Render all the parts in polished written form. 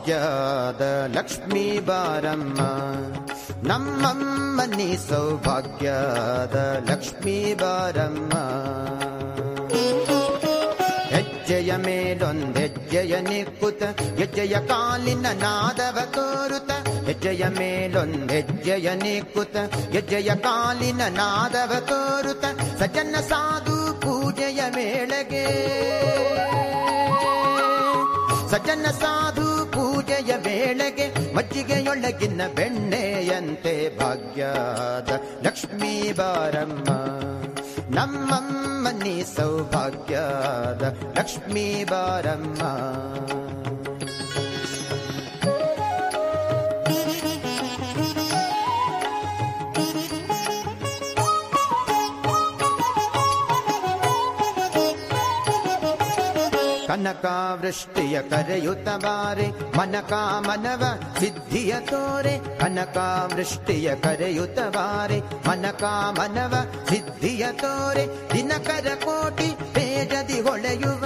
ಸೌಭಾಗ್ಯದ ಲಕ್ಷ್ಮೀ ಬಾರಮ್ಮ, ನಮ್ಮಮ್ಮ ನೀ ಸೌಭಾಗ್ಯದ ಲಕ್ಷ್ಮೀ ಬಾರಮ್ಮ. ಹೆಜ್ಜೆಯ ಮೇಲೊಂದೆಜ್ಜೆಯ ನಿಕ್ಕುತ ಹೆಜ್ಜೆಯ ಕಾಲಿನ ನಾದವ ತೋರುತ, ಹೆಜ್ಜೆಯ ಮೇಲೊಂದೆಜ್ಜೆಯ ನಿಕ್ಕುತ ಹೆಜ್ಜೆಯ ಕಾಲಿನ ನಾದವ ತೋರುತ, ಸಜ್ಜನ ಸಾಧು ಪೂಜೆಯ ವೇಳೆಗೆ, ಸಜ್ಜನ ಸಾಧು ಪೂಜೆಯ ವೇಳೆಗೆ ಮಜ್ಜಿಗೆಯೊಳಗಿನ ಬೆಣ್ಣೆಯಂತೆ ಭಾಗ್ಯದ ಲಕ್ಷ್ಮೀ ಬಾರಮ್ಮ, ನಮ್ಮಮ್ಮ ನೀ ಸೌಭಾಗ್ಯದ ಲಕ್ಷ್ಮೀ ಬಾರಮ್ಮ. ಕನಕಾವೃಷ್ಟಿಯ ಕರೆಯುತ್ತ ಬಾರೆ ಮನಕಾಮನವ ಸಿದ್ಧಿಯ ತೋರೆ, ಕನಕಾವೃಷ್ಟಿಯ ಕರೆಯುತ್ತ ಬಾರೆ ಮನಕಾಮನವ ಸಿದ್ಧಿಯ ತೋರೆ, ದಿನಕರ ಕೋಟಿ ತೇಜದಿ ಹೊಳೆಯುವ,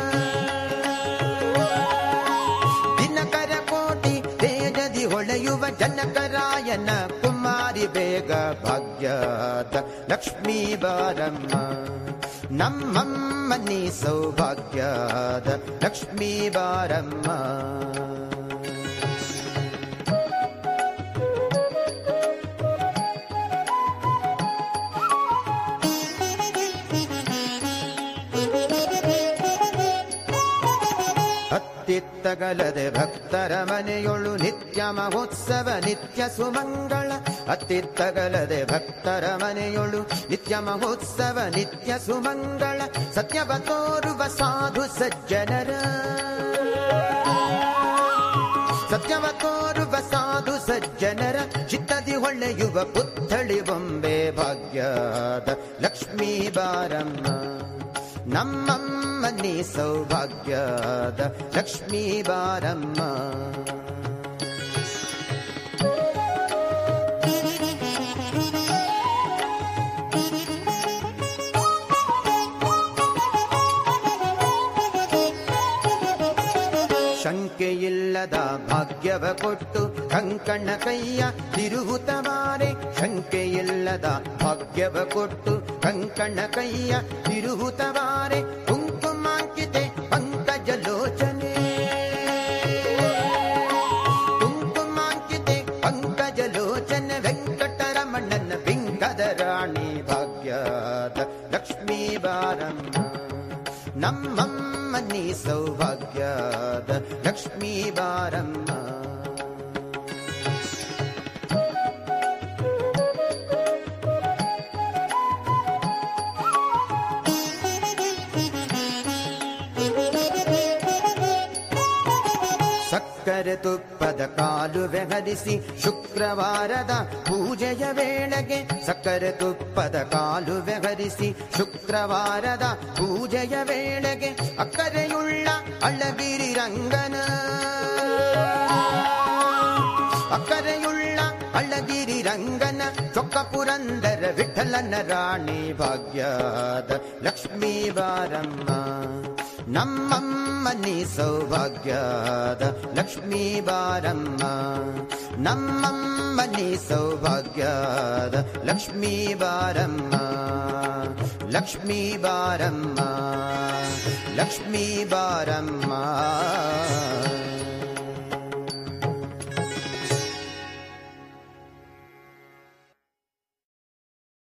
ದಿನಕರ ಕೋಟಿ ತೇಜದಿ ಹೊಳೆಯುವ ಜನಕರಾಯನ ಕುಮಾರಿ ಬೇಗ ಭಾಗ್ಯದ ಲಕ್ಷ್ಮೀ ಬಾರಮ್ಮ, ನಮ್ಮಮ್ಮ ನೀ ಸೌಭಾಗ್ಯದ ಲಕ್ಷ್ಮೀ ಬಾರಮ್ಮ. ಅತ್ತಿತ್ತಗಲದೆ ಭಕ್ತರ ಮನೆಯೊಳು ನಿತ್ಯ ಮಹೋತ್ಸವ ನಿತ್ಯ ಸುಮಂಗಳ, ಅತ್ತಿತ್ತಗಲದೆ ಭಕ್ತರ ಮನೆಯೊಳು ನಿತ್ಯ ಮಹೋತ್ಸವ ನಿತ್ಯ ಸುಮಂಗಳ, ಸತ್ಯವ ತೋರುವ ಸಾಧು ಸಜ್ಜನರ, ಸತ್ಯವ ತೋರುವ ಸಾಧು ಸಜ್ಜನರ ಚಿತ್ತದಿ ಹೊಳೆಯುವ ಪುತ್ಥಳಿ ಬೊಂಬೆ ಭಾಗ್ಯದ ಲಕ್ಷ್ಮೀ ಬಾರಮ್ಮ, ನಮ್ಮಮ್ಮ ನೀ ಸೌಭಾಗ್ಯದ ಲಕ್ಷ್ಮೀ ಬಾರಮ್ಮ. ಶಂಕೆಯಿಲ್ಲದ ಭಾಗ್ಯವ ಕೊಟ್ಟು ಕಂಕಣ ಕೈಯ ತಿರುಗುತ್ತವಾರೆ, ಶಂಕೆಯಿಲ್ಲದ ಭಾಗ್ಯವ ಕೊಟ್ಟು ಕಂಕಣ ಕೈಯ ತಿರುಗುತ್ತವಾರೆ, ಕುಂಕುಮಾಂಕಿತೆ ಪಂಕಜ ಲೋಚನೆ, ಕುಂಕುಮಾಂಕಿತೆ ಪಂಕಜ ಲೋಚನೆ, ವೆಂಕಟರಮಣನ ಬಿಂಕದ ರಾಣಿ ಭಾಗ್ಯದ ಲಕ್ಷ್ಮೀ ಬಾರಮ್ಮ, ನಮ್ಮಮ್ಮ ನೀ ಸೌಭಾಗ್ಯದ ಲಕ್ಷ್ಮೀ ಬಾರಮ್ಮ. ಸಕ್ಕರೆ ತುಪ್ಪದ ಕಾಲು ಬೆಹರಿಸಿ ಶುಕ್ರವಾರದ ಪೂಜೆಯ ವೇಳೆಗೆ, ಸಕ್ಕರೆ ತುಪ್ಪದ ಕಾಲು ಬೆಹರಿಸಿ ಶುಕ್ರವಾರದ ಪೂಜೆಯ ವೇಳೆಗೆ, ಅಕ್ಕರೆಯುಳ್ಳ ಅಳ್ಳಗಿರಿ ರಂಗನ, ಅಕ್ಕರೆಯುಳ್ಳ ಅಳ್ಳಗಿರಿ ರಂಗನ ಚೊಕ್ಕ ಪುರಂದರ ವಿಠಲನ ರಾಣಿ ಭಾಗ್ಯದ ಲಕ್ಷ್ಮೀ ಬಾರಮ್ಮ, ನಮ್ಮಮ್ಮ ನೀ ಸೌಭಾಗ್ಯದ ಲಕ್ಷ್ಮೀ ಬಾರಮ್ಮ, ನಮ್ಮಮ್ಮ ನೀ ಸೌಭಾಗ್ಯದ ಲಕ್ಷ್ಮೀ ಬಾರಮ್ಮ, ಲಕ್ಷ್ಮೀ ಬಾರಮ್ಮ, ಲಕ್ಷ್ಮೀ ಬಾರಮ್ಮ.